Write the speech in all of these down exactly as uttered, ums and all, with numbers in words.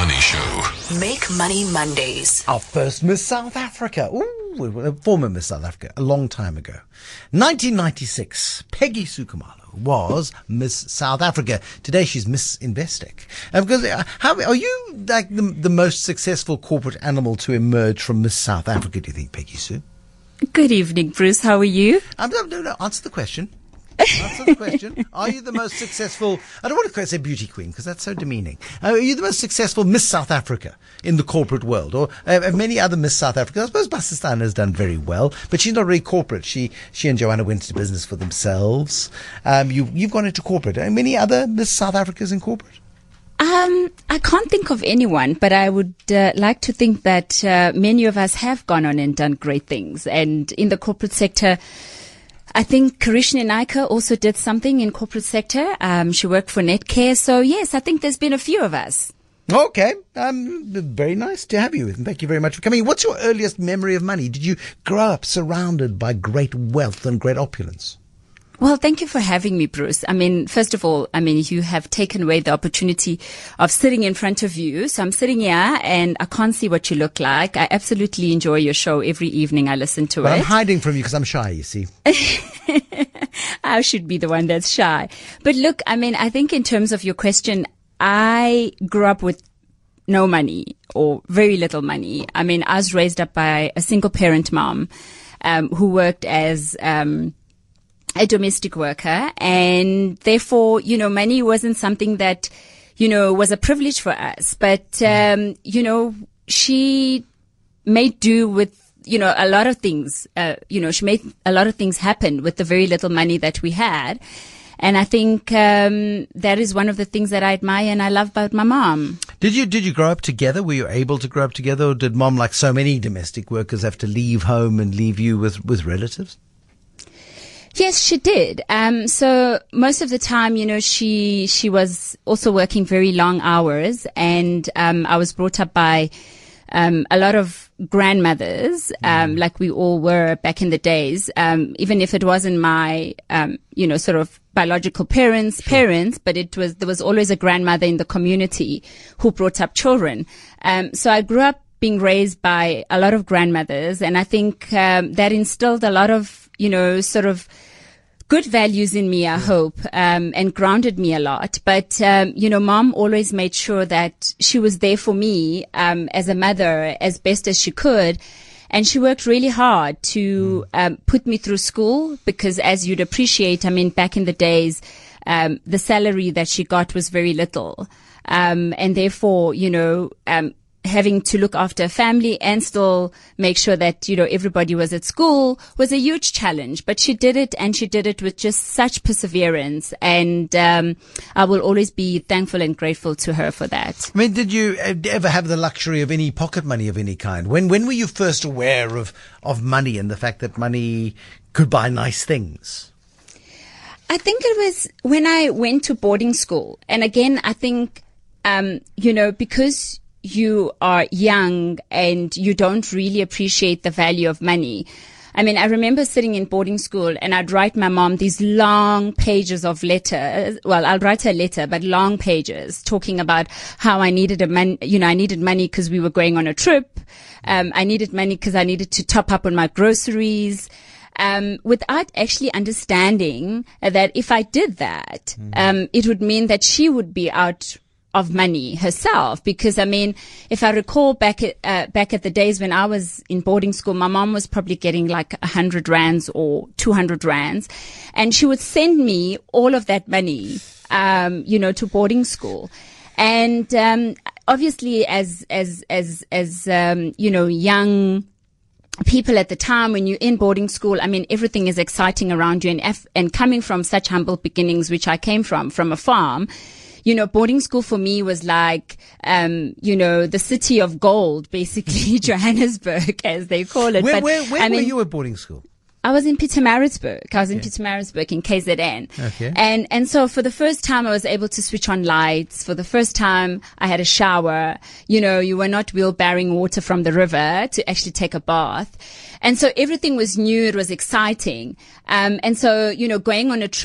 Money Show. Make Money Mondays. Our first Miss South Africa. Ooh, former Miss South Africa, a long time ago. nineteen ninety-six, Peggy Sukumalo was Miss South Africa. Today she's Miss Investec. Uh, because uh, how are you like the, the most successful corporate animal to emerge from Miss South Africa, do you think, Peggy Sue? Good evening, Bruce. How are you? Um, no, no, no, answer the question. Answer the question. Are you the most successful, I don't want to say beauty queen because that's so demeaning. Uh, are you the most successful Miss South Africa in the corporate world? Or uh, many other Miss South Africa? I suppose Basistan has done very well, but she's not really corporate. She she and Joanna went into business for themselves. Um, you, you've gone into corporate. Are many other Miss South Africas in corporate? Um, I can't think of anyone, but I would uh, like to think that uh, many of us have gone on and done great things. And in the corporate sector, I think Karishna Naika also did something in corporate sector. Um, she worked for Netcare. So, yes, I think there's been a few of us. Okay. Um, very nice to have you. And thank you very much for coming. What's your earliest memory of money? Did you grow up surrounded by great wealth and great opulence? Well, thank you for having me, Bruce. I mean, first of all, I mean, you have taken away the opportunity of sitting in front of you. So I'm sitting here and I can't see what you look like. I absolutely enjoy your show every evening. I listen to but it. I'm hiding from you because I'm shy, you see. I should be the one that's shy. But look, I mean, I think in terms of your question, I grew up with no money or very little money. I mean, I was raised up by a single parent mom, um, who worked as, um, a domestic worker, and therefore, you know, money wasn't something that, you know, was a privilege for us. But, um, you know, she made do with, you know, a lot of things. Uh, you know, she made a lot of things happen with the very little money that we had. And I think um, that is one of the things that I admire and I love about my mom. Did you did you grow up together? Were you able to grow up together, or did mom, like so many domestic workers, have to leave home and leave you with, with relatives? Yes, she did. Um, so most of the time, you know, she, she was also working very long hours, and, um, I was brought up by, um, a lot of grandmothers, um, mm. like we all were back in the days. Um, even if it wasn't my, um, you know, sort of biological parents, sure. parents, but it was, there was always a grandmother in the community who brought up children. Um, so I grew up being raised by a lot of grandmothers, and I think, um, that instilled a lot of, you know, sort of good values in me, I yeah. hope, um, and grounded me a lot. But, um, you know, mom always made sure that she was there for me, um, as a mother as best as she could. And she worked really hard to, mm. um, put me through school because, as you'd appreciate, I mean, back in the days, um, the salary that she got was very little. Um, and therefore, you know, um, having to look after a family and still make sure that, you know, everybody was at school was a huge challenge. But she did it, and she did it with just such perseverance. And um, I will always be thankful and grateful to her for that. I mean, did you ever have the luxury of any pocket money of any kind? When when were you first aware of, of money and the fact that money could buy nice things? I think it was when I went to boarding school. And again, I think, um, you know, because you are young and you don't really appreciate the value of money. I mean, I remember sitting in boarding school and I'd write my mom these long pages of letters. Well, I'll write her a letter, but long pages talking about how I needed a mon- you know, I needed money because we were going on a trip. Um, I needed money because I needed to top up on my groceries. Um, without actually understanding that if I did that, mm. um, it would mean that she would be out of money herself. Because I mean, if I recall back at, uh, back at the days when I was in boarding school, my mom was probably getting like a hundred rands or two hundred rands, and she would send me all of that money, um, you know, to boarding school. And, um, obviously as, as, as, as, um, you know, young people at the time, when you're in boarding school, I mean, everything is exciting around you, and, F- and coming from such humble beginnings, which I came from, from a farm, you know, boarding school for me was like, um, you know, the city of gold, basically, Johannesburg, as they call it. Where, but, where, where I mean, were you at boarding school? I was in Pietermaritzburg. I was okay. in Pietermaritzburg in K Z N. Okay. And, and so for the first time, I was able to switch on lights. For the first time, I had a shower. You know, you were not wheelbarrowing water from the river to actually take a bath. And so everything was new. It was exciting. Um, and so, you know, going on a trip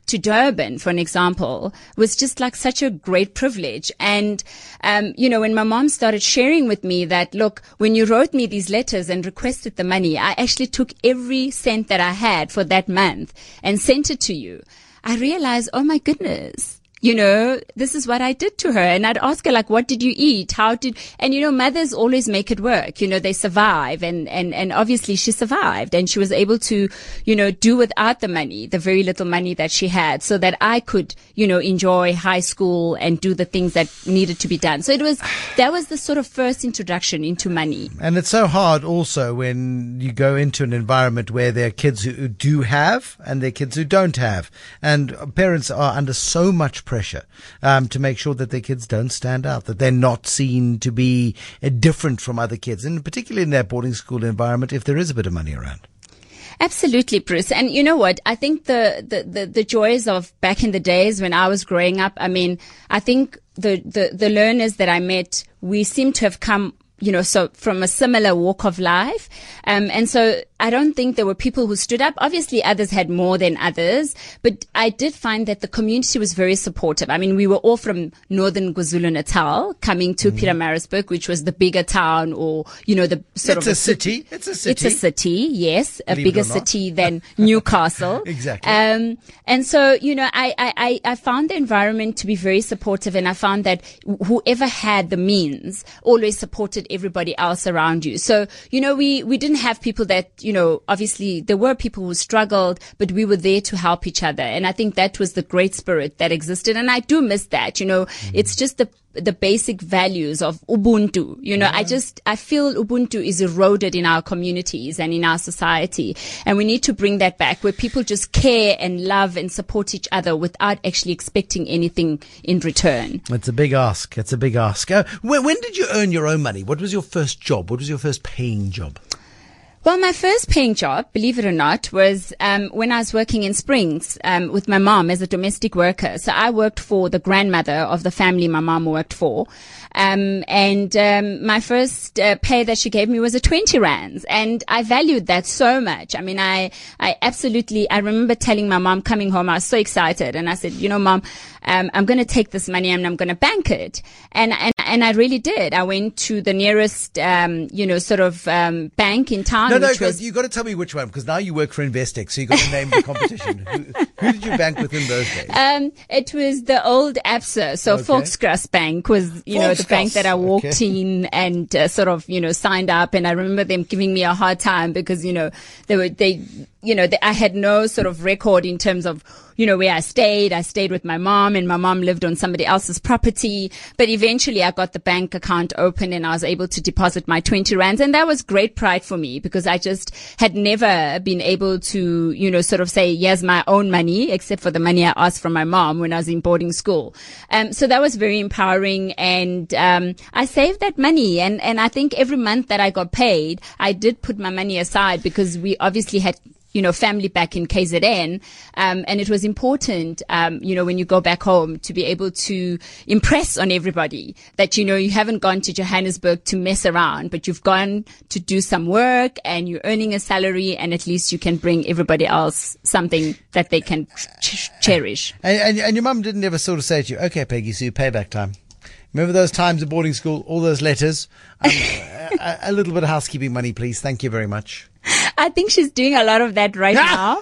to Durban, for an example, was just like such a great privilege. And, um, you know, when my mom started sharing with me that, look, when you wrote me these letters and requested the money, I actually took every cent that I had for that month and sent it to you. I realized, oh my goodness. You know, this is what I did to her. And I'd ask her, like, what did you eat? How did, and you know, mothers always make it work. You know, they survive and, and, and obviously she survived and she was able to, you know, do without the money, the very little money that she had so that I could, you know, enjoy high school and do the things that needed to be done. So it was, that was the sort of first introduction into money. And it's so hard also when you go into an environment where there are kids who do have and there are kids who don't have. And parents are under so much pressure um, to make sure that their kids don't stand out, that they're not seen to be uh, different from other kids, and particularly in their boarding school environment if there is a bit of money around. Absolutely, Bruce. And you know what? I think the, the, the, the joys of back in the days when I was growing up, I mean, I think the, the, the learners that I met, we seem to have come, you know, so from a similar walk of life. Um, and so I don't think there were people who stood up. Obviously, others had more than others, but I did find that the community was very supportive. I mean, we were all from northern KwaZulu-Natal coming to mm. Pietermaritzburg, which was the bigger town or, you know, the sort it's of a city. city. It's a city. It's a city, yes, a Believe bigger city than Newcastle. Exactly. Um, and so, you know, I, I, I found the environment to be very supportive, and I found that whoever had the means always supported everybody else around you. So, you know, we, we didn't have people that, you know, obviously there were people who struggled, but we were there to help each other. And I think that was the great spirit that existed. And I do miss that, you know, mm-hmm. It's just the, the basic values of Ubuntu. You know, yeah. I just, I feel Ubuntu is eroded in our communities and in our society. And we need to bring that back where people just care and love and support each other without actually expecting anything in return. It's a big ask. It's a big ask. Uh, when, when did you earn your own money? What was your first job? What was your first paying job? Well, my first paying job, believe it or not, was um, when I was working in Springs um, with my mom as a domestic worker. So I worked for the grandmother of the family my mom worked for. Um, and um, my first uh, pay that she gave me was a twenty rands. And I valued that so much. I mean, I, I absolutely, I remember telling my mom coming home, I was so excited. And I said, you know, Mom, um, I'm going to take this money and I'm going to bank it. And, and, and I really did. I went to the nearest, um, you know, sort of um, bank in town. No, no, which was, you got to tell me which one, because now you work for Investec, so you got to name the competition. who, who did you bank with in those days? Um, it was the old Absa. So okay. Volksgras Bank was, you know, the bank that I walked okay. in and uh, sort of, you know, signed up. And I remember them giving me a hard time because, you know, they were, they, you know, they, I had no sort of record in terms of, you know, where I stayed. I stayed with my mom and my mom lived on somebody else's property. But eventually I got the bank account open and I was able to deposit my twenty rands. And that was great pride for me because I just had never been able to, you know, sort of say, here's my own money, except for the money I asked from my mom when I was in boarding school. Um, so that was very empowering. And, um, I saved that money. And, and I think every month that I got paid, I did put my money aside because we obviously had, you know, family back in K Z N. Um, and it was important, um, you know, when you go back home to be able to impress on everybody that, you know, you haven't gone to Johannesburg to mess around, but you've gone to do some work and you're earning a salary and at least you can bring everybody else something that they can ch- cherish. And, and, and your mum didn't ever sort of say to you, okay, Peggy, so you payback time. Remember those times at boarding school, all those letters? Um, a, a little bit of housekeeping money, please. Thank you very much. I think she's doing a lot of that right now.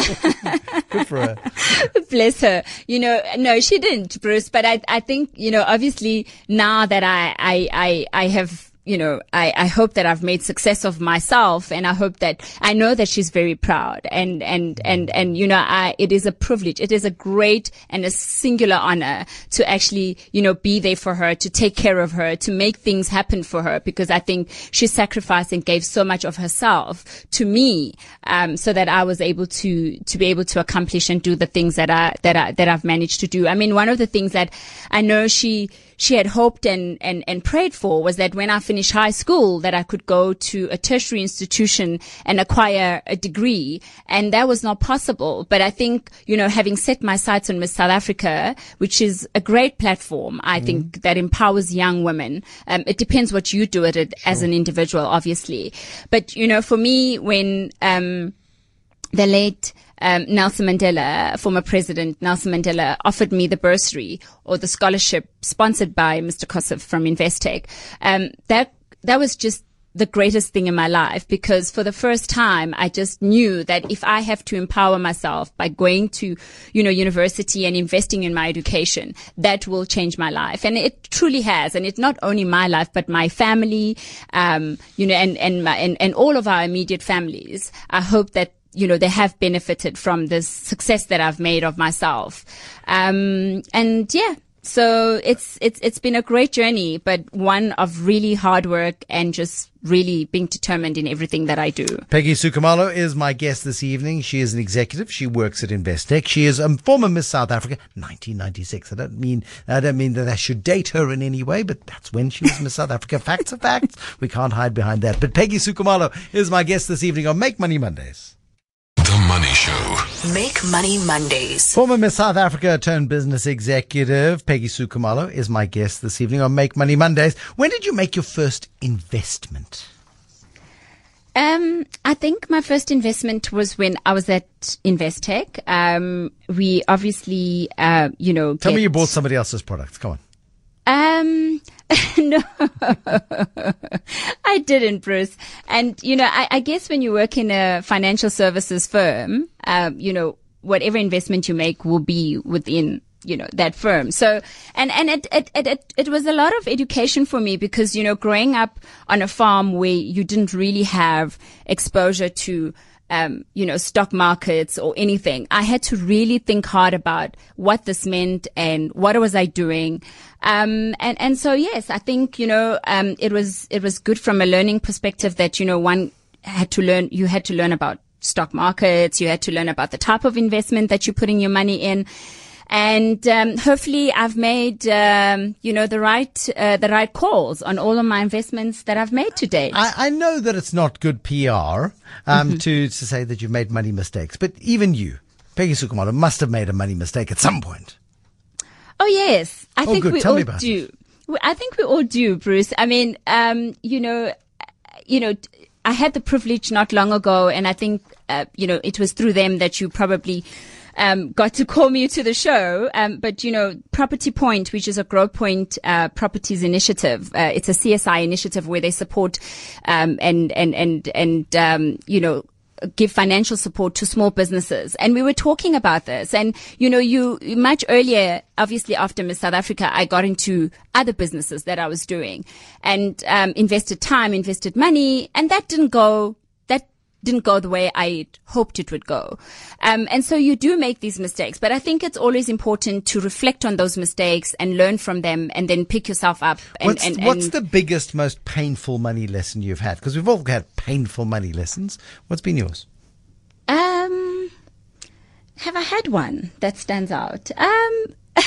Good for her. Bless her. You know, no, she didn't, Bruce. But I, I think, you know, obviously now that I, I, I, I have, you know, I, I hope that I've made success of myself, and I hope that I know that she's very proud. And, and, and, and, you know, I, it is a privilege. It is a great and a singular honor to actually, you know, be there for her, to take care of her, to make things happen for her, because I think she sacrificed and gave so much of herself to me, um, so that I was able to, to be able to accomplish and do the things that I, that I, that I've managed to do. I mean, one of the things that I know she, she had hoped and, and, and prayed for was that when I finished high school, that I could go to a tertiary institution and acquire a degree. And that was not possible. But I think, you know, having set my sights on Miss South Africa, which is a great platform, I mm. think, that empowers young women. Um, it depends what you do at it sure. as an individual, obviously. But, you know, for me, when, um, the late um, Nelson Mandela, former president Nelson Mandela, offered me the bursary or the scholarship sponsored by Mister Kosov from Investec. Um, that that was just the greatest thing in my life, because for the first time, I just knew that if I have to empower myself by going to, you know, university and investing in my education, that will change my life. And it truly has. And it's not only my life, but my family, um, you know, and, and my, and, and all of our immediate families. I hope that, you know, they have benefited from this success that I've made of myself. Um, and yeah. So it's, it's, it's been a great journey, but one of really hard work and just really being determined in everything that I do. Peggy Sukumalo is my guest this evening. She is an executive. She works at Investec. She is a former Miss South Africa, nineteen ninety-six. I don't mean, I don't mean that I should date her in any way, but that's when she was Miss South Africa. Facts are facts. We can't hide behind that. But Peggy Sukumalo is my guest this evening on Make Money Mondays. The Money Show. Make Money Mondays. Former Miss South Africa turned business executive Peggy Sukumalo is my guest this evening on Make Money Mondays. When did you make your first investment? Um, I think my first investment was when I was at Investec. Um, we obviously, uh, you know, Tell get, me you bought somebody else's products. Come on. Um, no, I didn't, Bruce. And, you know, I, I guess when you work in a financial services firm, um, you know, whatever investment you make will be within, you know, that firm. So, and, and it, it, it, it, it was a lot of education for me because, you know, growing up on a farm where you didn't really have exposure to, Um, you know, stock markets or anything. I had to really think hard about what this meant and what was I doing. Um, and, and so, yes, I think, you know, um, it was, it was good from a learning perspective that, you know, one had to learn, you had to learn about stock markets. You had to learn about the type of investment that you're putting your money in. And um, hopefully I've made, um, you know, the right uh, the right calls on all of my investments that I've made to date. I, I know that it's not good P R um, mm-hmm. to, to say that you've made money mistakes, but even you, Peggy Sukumalo, must have made a money mistake at some point. Oh, yes. I oh, think good. we Tell all me about do. It. I think we all do, Bruce. I mean, um, you know, you know, I had the privilege not long ago, and I think, uh, you know, it was through them that you probably Um, got to call me to the show. Um, but, you know, Property Point, which is a Growth Point, uh, Properties initiative. Uh, it's a C S I initiative where they support, um, and, and, and, and, um, you know, give financial support to small businesses. And we were talking about this. And, you know, you much earlier, obviously after Miss South Africa, I got into other businesses that I was doing and, um, invested time, invested money, and that didn't go, that didn't go the way I hoped it would go. Um, and so you do make these mistakes, but I think it's always important to reflect on those mistakes and learn from them and then pick yourself up. And, what's, and, and what's the biggest, most painful money lesson you've had? Because we've all had painful money lessons. What's been yours? Um, have I had one that stands out? Um,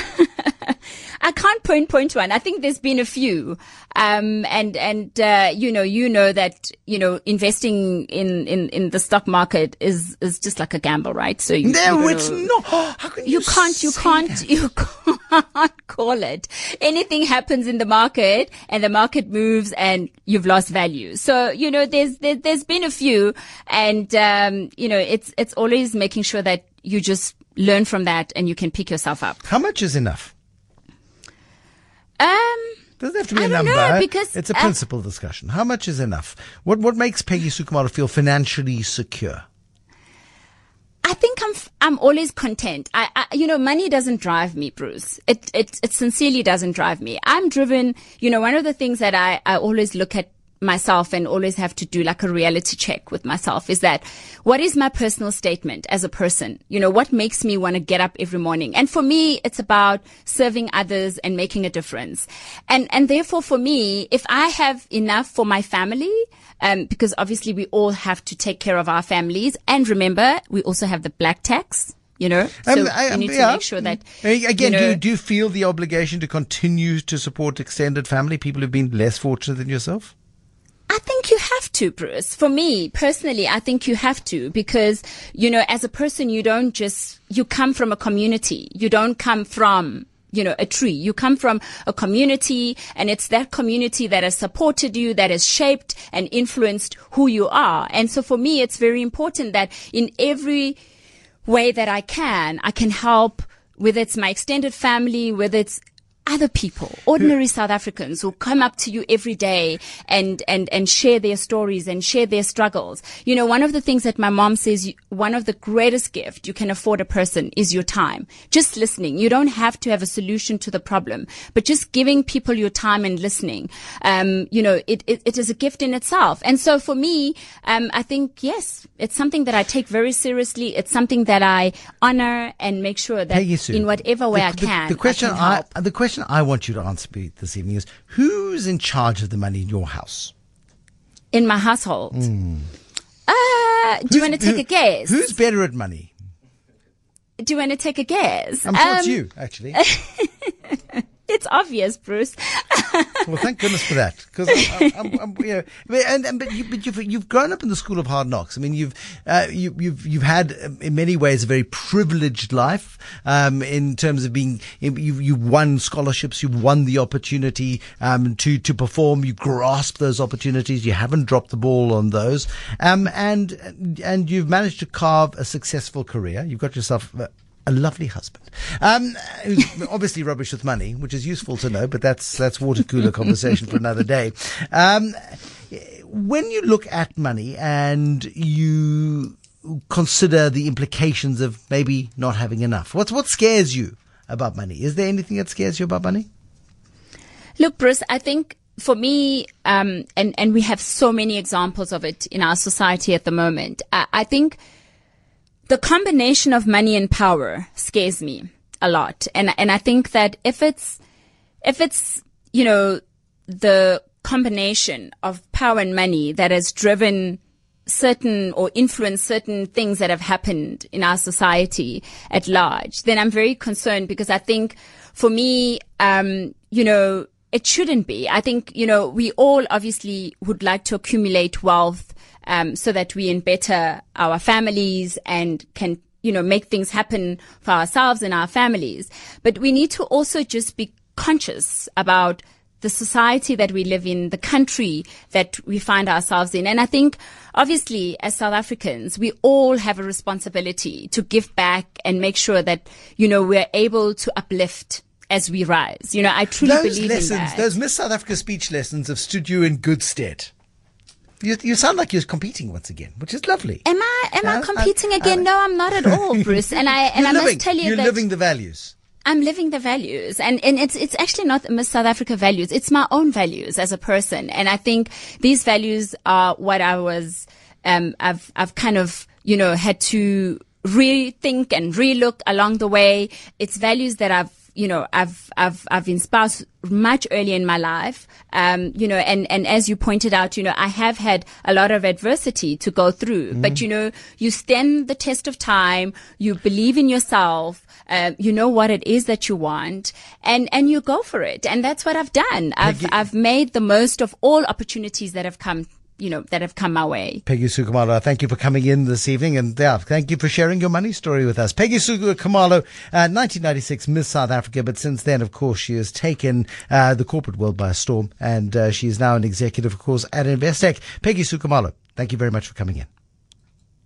I can't point point one. I think there's been a few. Um, and, and, uh, you know, you know that, you know, investing in, in, in the stock market is, is just like a gamble, right? So you, no, you it's not. How can you, you can't, you can't, that? you can't call it. Anything happens in the market and the market moves and you've lost value. So, you know, there's, there, there's been a few and, um, you know, it's, it's always making sure that you just learn from that and you can pick yourself up. How much is enough? Um, Doesn't have to be I a don't number. know, because, it's a uh, principle discussion. How much is enough? What what makes Peggy Sukumalo feel financially secure? I think I'm I'm always content. I, I you know money doesn't drive me, Bruce. It it it sincerely doesn't drive me. I'm driven. You know, one of the things that I I always look at myself and always have to do like a reality check with myself is that what is my personal statement as a person? You know, what makes me want to get up every morning? And for me, it's about serving others and making a difference. And, and therefore for me, if I have enough for my family, um, because obviously we all have to take care of our families. And remember, we also have the black tax. You know, so um, I, we need yeah. to make sure that, again, you know, do, you, do you feel the obligation to continue to support extended family, people who've been less fortunate than yourself? I think you have to, Bruce. For me, personally, I think you have to because, you know, as a person, you don't just, you come from a community. You don't come from, you know, a tree. You come from a community, and it's that community that has supported you, that has shaped and influenced who you are. And so for me, it's very important that in every way that I can, I can help, whether it's my extended family, whether it's other people, ordinary South Africans who come up to you every day and, and, and share their stories and share their struggles. You know, one of the things that my mom says, one of the greatest gifts you can afford a person is your time. Just listening. You don't have to have a solution to the problem, but just giving people your time and listening, um, you know, it, it, it is a gift in itself. And so for me, um, I think, yes, it's something that I take very seriously. It's something that I honor and make sure that in whatever way the, I can, the, the question I can help. I, the question I want you to answer me this evening is, who's in charge of the money in your house? In my household? Mm. Uh, do you want to take who, a guess? Who's better at money? Do you want to take a guess? I'm sure um, it's you, actually. It's obvious, Bruce. Well, thank goodness for that, because I'm, I'm, I'm, you know, and, and but, you, but you've you've grown up in the school of hard knocks. I mean, you've uh, you, you've you've had in many ways a very privileged life um, in terms of being. You've you've won scholarships, you've won the opportunity um, to to perform. You grasp those opportunities. You haven't dropped the ball on those, um, and and you've managed to carve a successful career. You've got yourself a, a lovely husband, um, who's obviously rubbish with money, which is useful to know, but that's that's water cooler conversation for another day. Um, when you look at money and you consider the implications of maybe not having enough, what's what scares you about money? Is there anything that scares you about money? Look, Bruce, I think for me, um, and and we have so many examples of it in our society at the moment. I, I think the combination of money and power scares me a lot. And, and I think that if it's, if it's, you know, the combination of power and money that has driven certain or influenced certain things that have happened in our society at large, then I'm very concerned, because I think for me, um, you know, it shouldn't be. I think, you know, we all obviously would like to accumulate wealth, Um, so that we can better our families and can, you know, make things happen for ourselves and our families. But we need to also just be conscious about the society that we live in, the country that we find ourselves in. And I think, obviously, as South Africans, we all have a responsibility to give back and make sure that, you know, we're able to uplift as we rise. You know, I truly those believe lessons, in that. Those Miss South Africa speech lessons have stood you in good stead. You, you sound like you're competing once again, which is lovely. Am I? Am uh, I competing uh, again? Uh, no, I'm not at all, Bruce. And I and I living, must tell you you're that you're living the values. I'm living the values, and and it's it's actually not Miss South Africa values. It's my own values as a person, and I think these values are what I was. Um, I've I've kind of you know had to rethink and relook along the way. It's values that I've. You know, I've, I've, I've espoused much earlier in my life. Um, you know, and, and as you pointed out, you know, I have had a lot of adversity to go through, mm. but you know, you stand the test of time, you believe in yourself, uh, you know what it is that you want, and, and you go for it. And that's what I've done. I've, Peggy, I've made the most of all opportunities that have come you know, that have come my way. Peggy Sukumalo, thank you for coming in this evening, and yeah, thank you for sharing your money story with us. Peggy Sukumalo, uh, nineteen ninety-six Miss South Africa, but since then, of course, she has taken uh, the corporate world by storm, and uh, she is now an executive, of course, at Investec. Peggy Sukumalo, thank you very much for coming in.